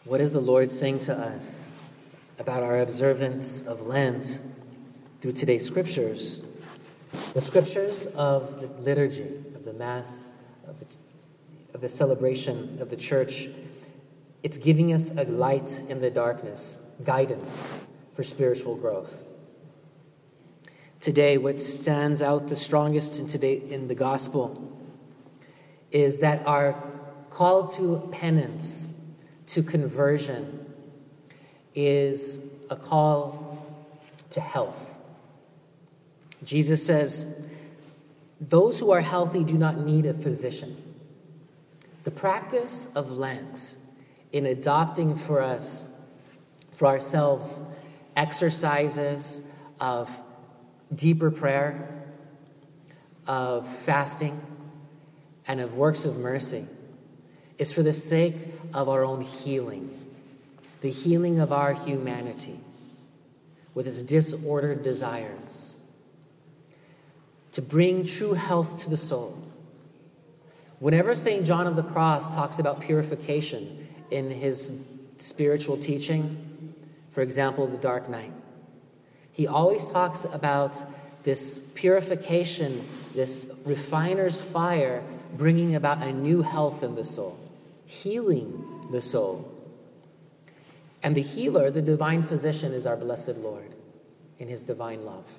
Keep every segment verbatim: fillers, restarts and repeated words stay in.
What is the Lord saying to us about our observance of Lent through today's scriptures? The scriptures of the liturgy, of the Mass, of the, of the celebration of the church, it's giving us a light in the darkness, guidance for spiritual growth. Today, what stands out the strongest in today in the gospel is that our call to penance, to conversion, is a call to health. Jesus says, those who are healthy do not need a physician. The practice of Lent, in adopting for us, for ourselves, exercises of deeper prayer, of fasting, and of works of mercy, is for the sake of our own healing, the healing of our humanity with its disordered desires, to bring true health to the soul. Whenever Saint John of the Cross talks about purification in his spiritual teaching, for example, the Dark Night, he always talks about this purification, this refiner's fire, bringing about a new health in the soul, healing the soul. And the healer, the divine physician, is our blessed Lord in his divine love.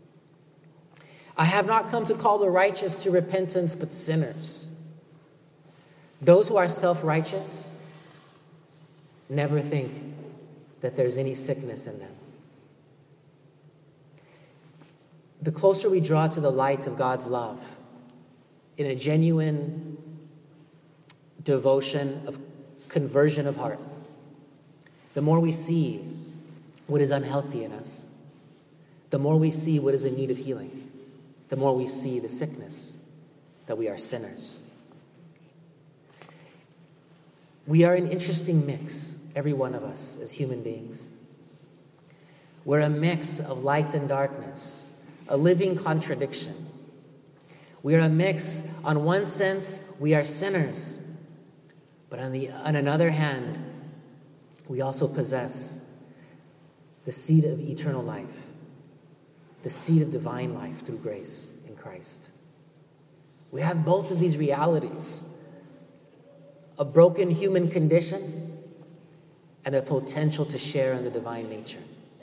I have not come to call the righteous to repentance, but sinners. Those who are self-righteous never think that there's any sickness in them. The closer we draw to the light of God's love, in a genuine devotion of conversion of heart, the more we see what is unhealthy in us, the more we see what is in need of healing, the more we see the sickness, that we are sinners. We are an interesting mix, every one of us as human beings. We're a mix of light and darkness, a living contradiction. We are a mix, on one sense, we are sinners, but on the on another hand, we also possess the seed of eternal life, the seed of divine life through grace in Christ. We have both of these realities, a broken human condition and a potential to share in the divine nature.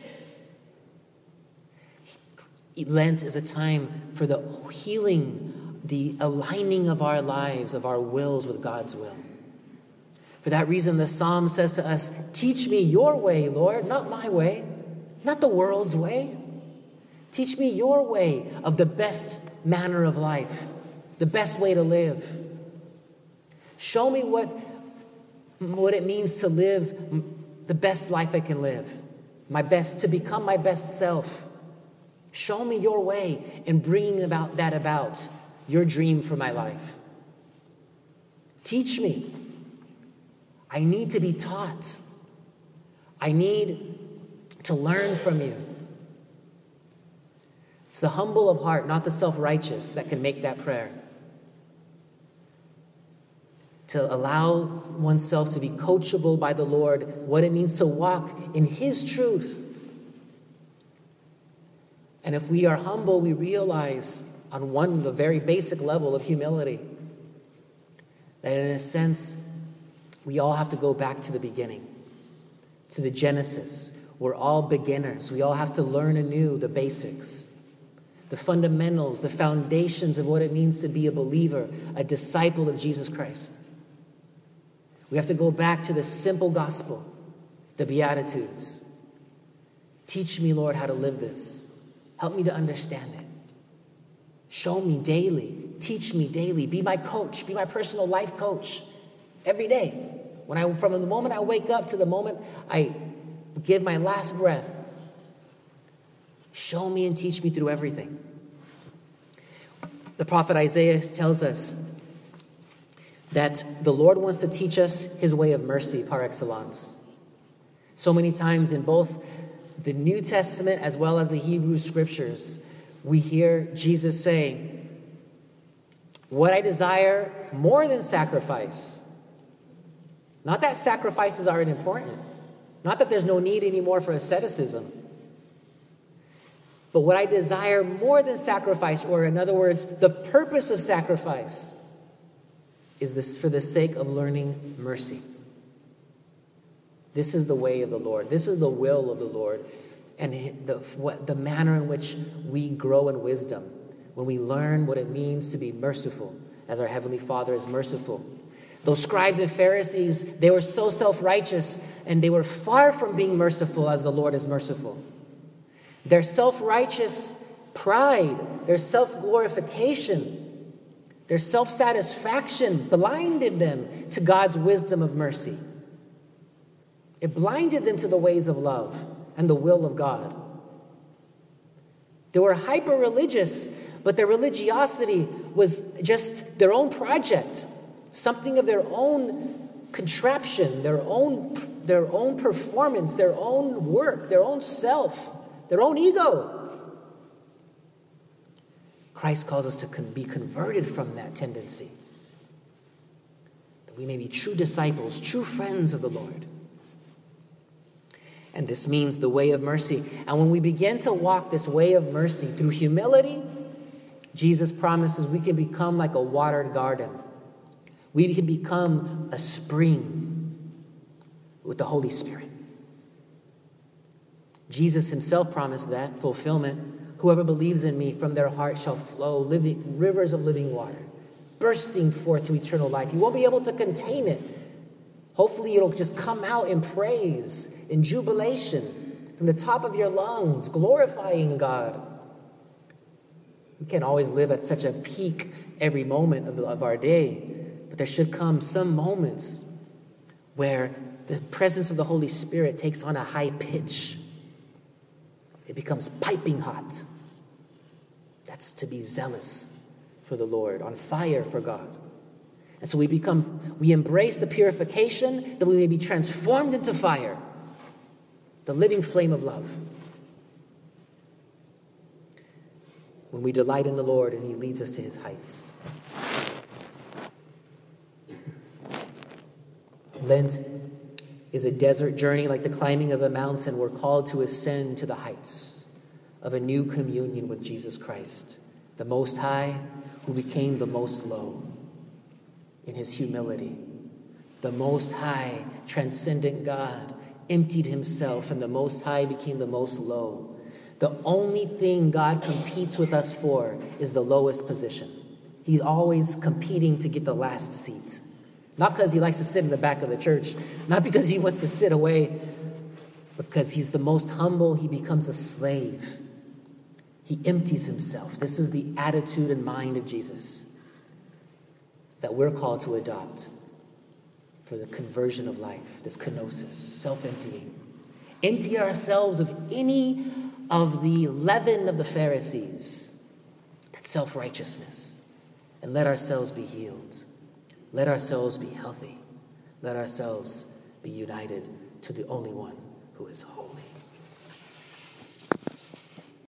Lent is a time for the healing, the aligning of our lives, of our wills with God's will. For that reason, the psalm says to us, teach me your way, Lord, not my way, not the world's way. Teach me your way of the best manner of life, the best way to live. Show me what, what it means to live the best life I can live, my best, to become my best self. Show me your way in bringing about that about, your dream for my life. Teach me. I need to be taught. I need to learn from you. It's the humble of heart, not the self-righteous, that can make that prayer. To allow oneself to be coachable by the Lord, what it means to walk in his truth. And if we are humble, we realize on one, the very basic level of humility, that in a sense, we all have to go back to the beginning, to the Genesis. We're all beginners. We all have to learn anew the basics, the fundamentals, the foundations of what it means to be a believer, a disciple of Jesus Christ. We have to go back to the simple gospel, the Beatitudes. Teach me, Lord, how to live this. Help me to understand it. Show me daily. Teach me daily. Be my coach. Be my personal life coach. Every day, when I, from the moment I wake up to the moment I give my last breath, show me and teach me through everything. The prophet Isaiah tells us that the Lord wants to teach us his way of mercy par excellence. So many times in both the New Testament as well as the Hebrew scriptures, we hear Jesus saying, what I desire more than sacrifice, Not that sacrifices aren't important. Not that there's no need anymore for asceticism. But what I desire more than sacrifice, or in other words, the purpose of sacrifice, is this for the sake of learning mercy. This is the way of the Lord. This is the will of the Lord. And the, what, the manner in which we grow in wisdom, when we learn what it means to be merciful, as our Heavenly Father is merciful. Those scribes and Pharisees, they were so self-righteous, and they were far from being merciful as the Lord is merciful. Their self-righteous pride, their self-glorification, their self-satisfaction blinded them to God's wisdom of mercy. It blinded them to the ways of love and the will of God. They were hyper-religious, but their religiosity was just their own project, something of their own contraption, their own, their own performance, their own work, their own self, their own ego. Christ calls us to con- be converted from that tendency, that we may be true disciples, true friends of the Lord. And this means the way of mercy. And when we begin to walk this way of mercy through humility, Jesus promises we can become like a watered garden. We can become a spring with the Holy Spirit. Jesus himself promised that fulfillment. Whoever believes in me, from their heart shall flow living, rivers of living water, bursting forth to eternal life. You won't be able to contain it. Hopefully it'll just come out in praise, in jubilation, from the top of your lungs, glorifying God. We can't always live at such a peak every moment of, the, of our day, but there should come some moments where the presence of the Holy Spirit takes on a high pitch. It becomes piping hot. That's to be zealous for the Lord, on fire for God. And so we become, we embrace the purification that we may be transformed into fire, the living flame of love. When we delight in the Lord and he leads us to his heights. Lent is a desert journey like the climbing of a mountain. We're called to ascend to the heights of a new communion with Jesus Christ, the Most High, who became the most low in his humility. The Most High, transcendent God, emptied himself, and the Most High became the most low. The only thing God competes with us for is the lowest position. He's always competing to get the last seat. Not because he likes to sit in the back of the church, not because he wants to sit away, but because he's the most humble. He becomes a slave. He empties himself. This is the attitude and mind of Jesus that we're called to adopt for the conversion of life, this kenosis, self-emptying. Empty ourselves of any of the leaven of the Pharisees, that self-righteousness, and let ourselves be healed. Let ourselves be healthy. Let ourselves be united to the only one who is whole.